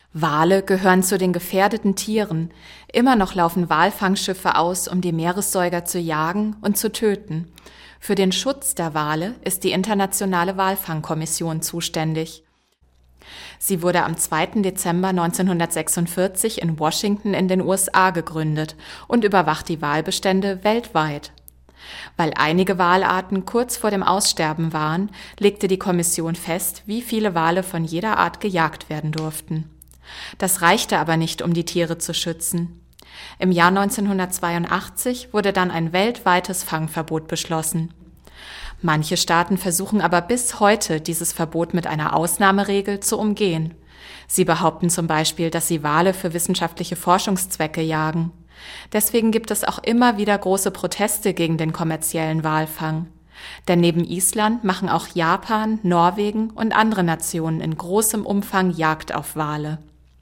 Wale gehören zu den gefährdeten Tieren. Immer noch laufen Walfangschiffe aus, um die Meeressäuger zu jagen und zu töten. Für den Schutz der Wale ist die Internationale Walfangkommission zuständig. Sie wurde am 2. Dezember 1946 in Washington in den USA gegründet und überwacht die Walbestände weltweit. Weil einige Walarten kurz vor dem Aussterben waren, legte die Kommission fest, wie viele Wale von jeder Art gejagt werden durften. Das reichte aber nicht, um die Tiere zu schützen. Im Jahr 1982 wurde dann ein weltweites Fangverbot beschlossen. Manche Staaten versuchen aber bis heute, dieses Verbot mit einer Ausnahmeregel zu umgehen. Sie behaupten zum Beispiel, dass sie Wale für wissenschaftliche Forschungszwecke jagen. Deswegen gibt es auch immer wieder große Proteste gegen den kommerziellen Walfang. Denn neben Island machen auch Japan, Norwegen und andere Nationen in großem Umfang Jagd auf Wale.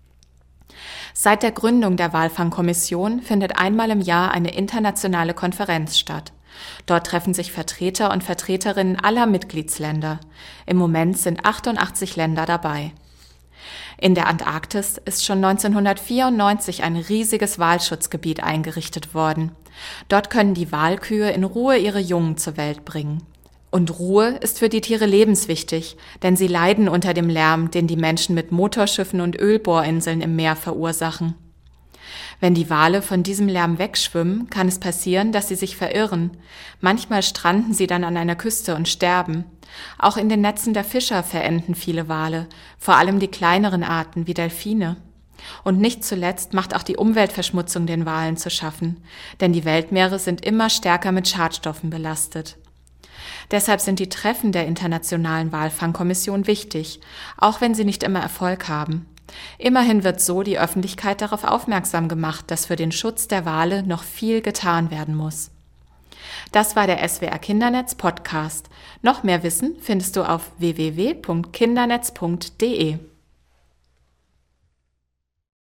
Seit der Gründung der Walfangkommission findet einmal im Jahr eine internationale Konferenz statt. Dort treffen sich Vertreter und Vertreterinnen aller Mitgliedsländer. Im Moment sind 88 Länder dabei. In der Antarktis ist schon 1994 ein riesiges Walschutzgebiet eingerichtet worden. Dort können die Walkühe in Ruhe ihre Jungen zur Welt bringen. Und Ruhe ist für die Tiere lebenswichtig, denn sie leiden unter dem Lärm, den die Menschen mit Motorschiffen und Ölbohrinseln im Meer verursachen. Wenn die Wale von diesem Lärm wegschwimmen, kann es passieren, dass sie sich verirren. Manchmal stranden sie dann an einer Küste und sterben. Auch in den Netzen der Fischer verenden viele Wale, vor allem die kleineren Arten wie Delfine. Und nicht zuletzt macht auch die Umweltverschmutzung den Walen zu schaffen, denn die Weltmeere sind immer stärker mit Schadstoffen belastet. Deshalb sind die Treffen der Internationalen Walfangkommission wichtig, auch wenn sie nicht immer Erfolg haben. Immerhin wird so die Öffentlichkeit darauf aufmerksam gemacht, dass für den Schutz der Wale noch viel getan werden muss. Das war der SWR Kindernetz Podcast. Noch mehr Wissen findest du auf www.kindernetz.de.